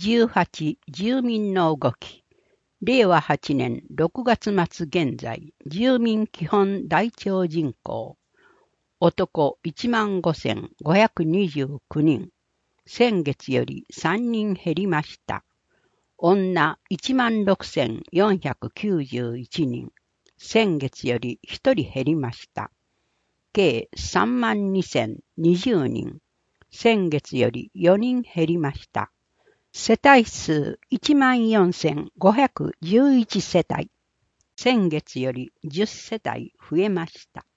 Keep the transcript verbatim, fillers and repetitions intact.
じゅうはち住民の動き。れいわはちねんろくがつ末現在、住民基本台帳人口。男いちまんごせんごひゃくにじゅうきゅうにん。先月よりさんにん減りました。女いちまんろくせんよんひゃくきゅうじゅういちにん。先月よりひとり減りました。計さんまんにせんにじゅうにん。先月よりよにん減りました。世帯数いちまんよんせんごひゃくじゅういち世帯。先月よりじゅっ世帯増えました。